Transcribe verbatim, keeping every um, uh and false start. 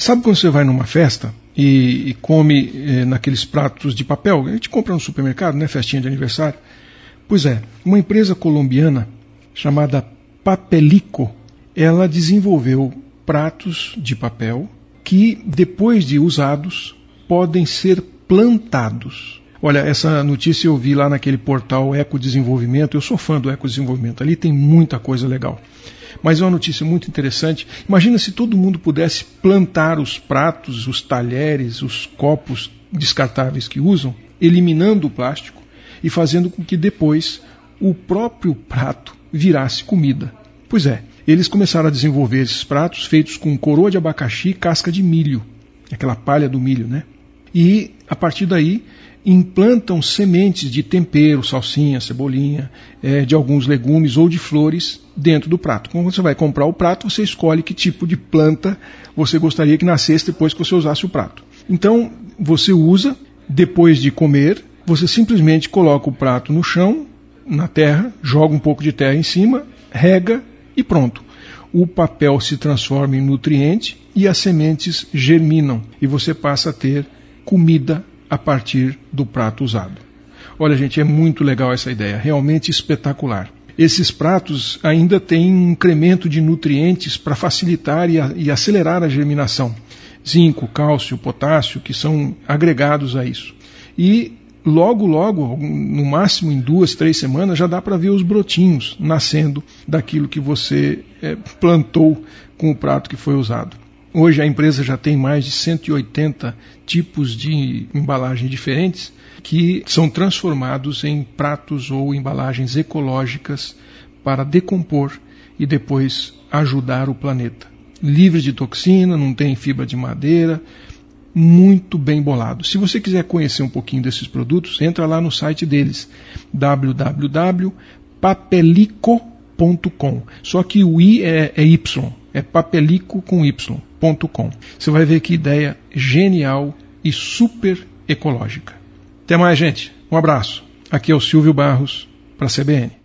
Sabe quando você vai numa festa e, e come eh, naqueles pratos de papel? A gente compra no supermercado, né? Festinha de aniversário. Pois é, uma empresa colombiana chamada Papelico, ela desenvolveu pratos de papel que, depois de usados, podem ser plantados. Olha, essa notícia eu vi lá naquele portal Ecodesenvolvimento. Eu sou fã do Ecodesenvolvimento, ali tem muita coisa legal. Mas é uma notícia muito interessante. Imagina se todo mundo pudesse plantar os pratos, os talheres, os copos descartáveis que usam, eliminando o plástico e fazendo com que depois o próprio prato virasse comida. Pois é, eles começaram a desenvolver esses pratos feitos com coroa de abacaxi e casca de milho, aquela palha do milho, né? E, a partir daí, implantam sementes de tempero, salsinha, cebolinha, é, de alguns legumes ou de flores dentro do prato. Quando você vai comprar o prato, você escolhe que tipo de planta você gostaria que nascesse depois que você usasse o prato. Então, você usa, depois de comer, você simplesmente coloca o prato no chão, na terra, joga um pouco de terra em cima, rega e pronto. O papel se transforma em nutriente e as sementes germinam e você passa a ter comida a partir do prato usado. Olha, gente, é muito legal essa ideia, realmente espetacular. Esses pratos ainda têm um incremento de nutrientes para facilitar e, a, e acelerar a germinação. Zinco, cálcio, potássio, que são agregados a isso. E logo, logo, no máximo em duas, três semanas, já dá para ver os brotinhos nascendo daquilo que você é, plantou com o prato que foi usado. Hoje a empresa já tem mais de cento e oitenta tipos de embalagem diferentes que são transformados em pratos ou embalagens ecológicas para decompor e depois ajudar o planeta. Livre de toxina, não tem fibra de madeira, muito bem bolado. Se você quiser conhecer um pouquinho desses produtos, entra lá no site deles, w w w ponto papelico ponto com. Só que o I é, é Y, é papelico com Y ponto com. Você vai ver que ideia genial e super ecológica. Até mais, gente. Um abraço. Aqui é o Silvio Barros para a C B N.